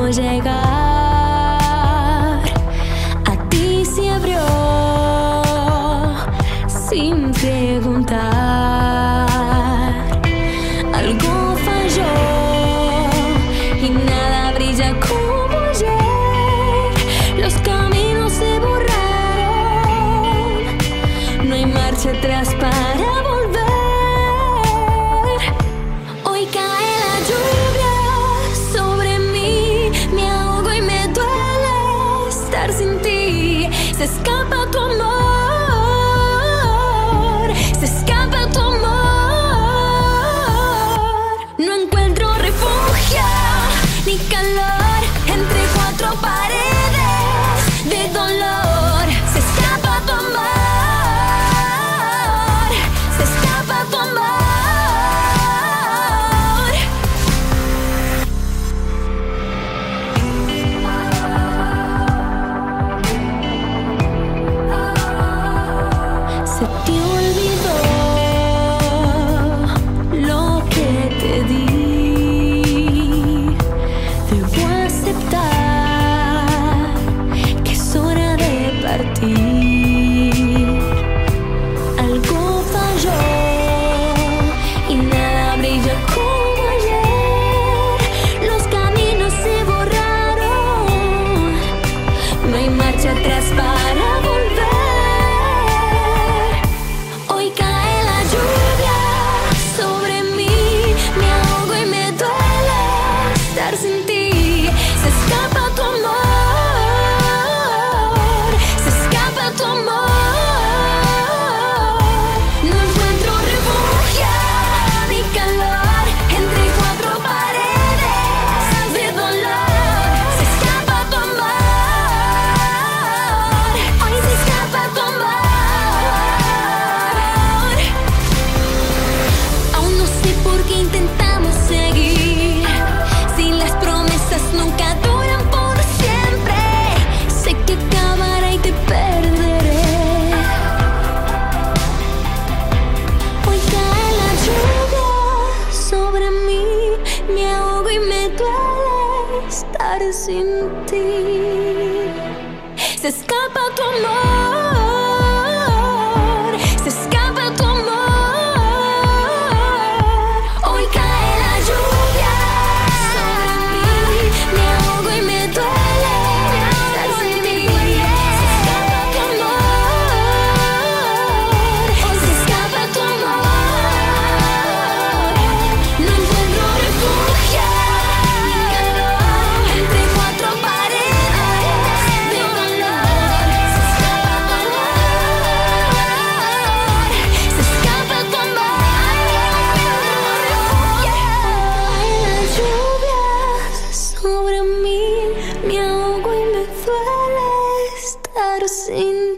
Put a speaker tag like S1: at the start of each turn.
S1: llegar. A ti se abrió sin preguntar. Algo falló y nada brilla como ayer. Los caminos se borraron, no hay marcha atrás para volver. Hoy cae la lluvia sobre mí, me ahogo y me duele estar sin ti. Se escapa tu amor, se escapa tu amor. No encuentro refugio ni calor entre cuatro paredes de dolor. Se escapa tu amor, se escapa tu amor. Se te olvidó lo que te di. Debo aceptar que es hora de partir. Algo falló y nada brilla como ayer. Los caminos se borraron, no hay marcha atrás para volver. Hoy cae la lluvia sobre mí, me ahogo y me duele estar sin ti. Se escapa tu amor, se escapa tu amor. No encuentro refugio ni calor entre cuatro paredes de dolor. Se escapa tu amor, hoy se escapa tu amor. Aún no sé por qué intentamos seguir, si las promesas nunca duran por siempre. Sé que acabará y te perderé. Hoy cae la lluvia sobre mí, me ahogo y me duele estar sin ti. Se escapa tu amor, se escapa tu amor. Hoy cae la lluvia sobre mí, me ahogo y me duele estar sin ti. Se escapa tu amor, se escapa tu amor. No encuentro refugio ni calor entre cuatro paredes de dolor. Se escapa tu amor, se escapa tu amor. Las lluvias sobre mí, me ahogo y me duele estar sin